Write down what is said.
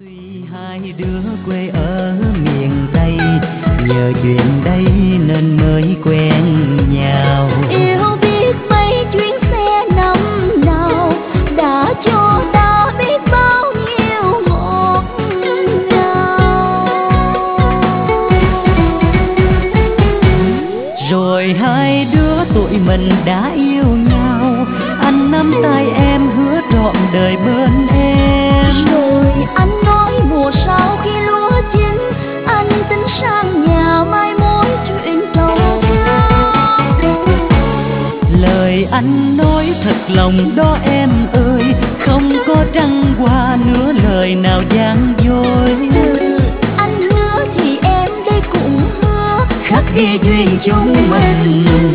Tuy hai đứa quê ở miền Tây, nhờ chuyện đây nên mới quen nhau. Yêu biết mấy chuyến xe năm nào đã cho ta biết bao nhiêu ngọt ngào. Rồi hai đứa tụi mình đã yêu nhau, anh nắm tay em hứa trọn đời bên em. Rồi anh nói mùa sau khi lúa chín, anh tính sang nhà mai mối chuyện trầu cao. Lời anh nói thật lòng đó em ơi, không có trăng hoa nữa lời nào gian dối. Anh hứa thì em đây cũng hứa, Khắc ghi duyên chúng mình.